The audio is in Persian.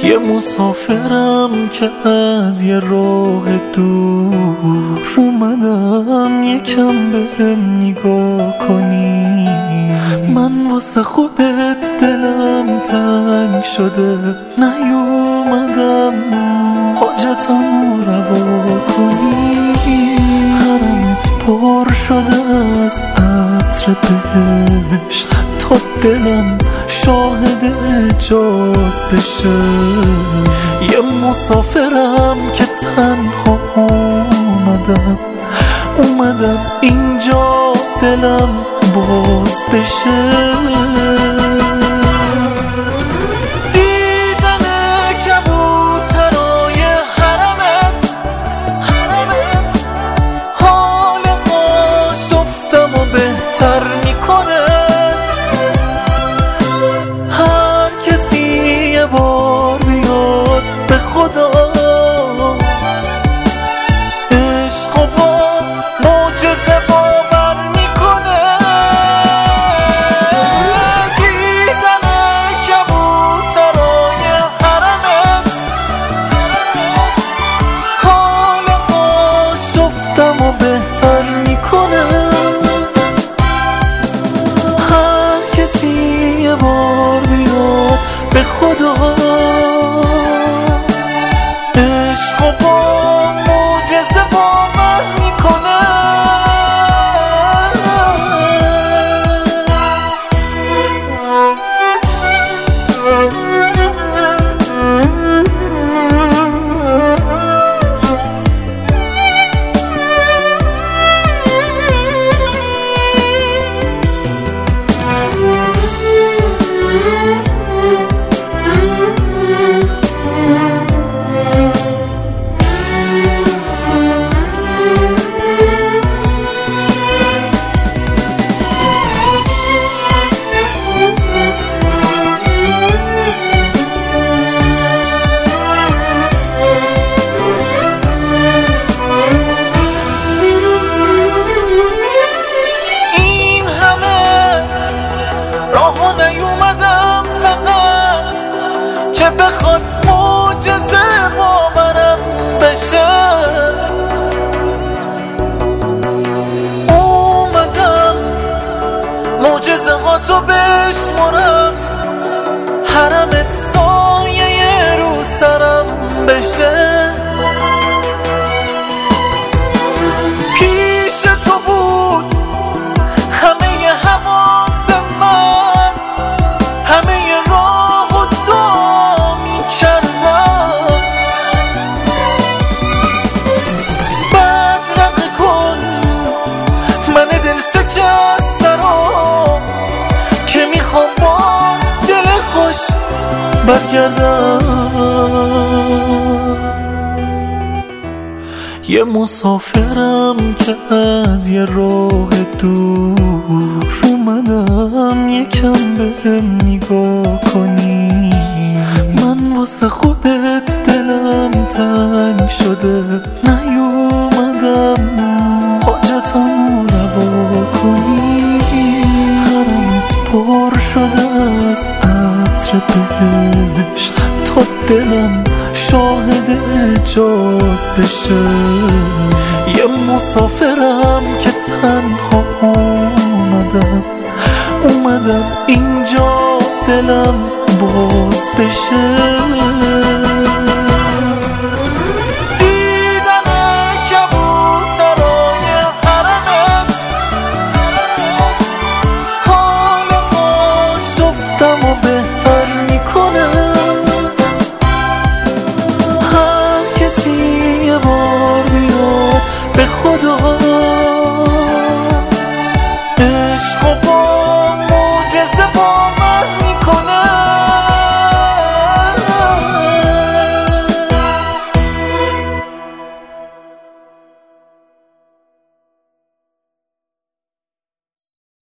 یه مسافرم که از یه راه دور اومدم یکم بهم نگاه کنی. من واسه خودت دلم تنگ شده، نیومدم حاجتمو روا کنی. حرمت پر شده از عطر بهشت، تا دلم شاهد اجاز بشه. یه مسافرم که تنها اومدم اینجا دلم باز بشه. دیدن کبوترای حرمت حال آشفتمو بهتر میکنه. هر کسی یه بار بیاد به خدا، عشق و با معجزه باور میکنه. دیدن کبوترای حرمت حال آشفتمو بهتر میکنه. هر کسی یه بار بیاد به خدا، عشق و با معجزه باور میکنه. نیومدم فقط که بخواد معجزه باورم بشه. اومدم معجزه ها تو بشمرم، حرمت سایه رو سرم بشه. پیش تو بود همه حواس من، همه راه و دعا می‌کردم. بدرقه کن من دل شکسته رو، که میخوام با دل خوش برگردم. یه مسافرم که از یه راه دور اومدم یکم بهم نگاه کنی. من واسه خودت دلم تنگ شده، نیومدم حاجتمو روا کنی. حرمت پر شده از عطر بهشت، تا دلم شاهد اجاز بشه. یه مسافرم که تنها اومدم اینجا دلم باز بشه.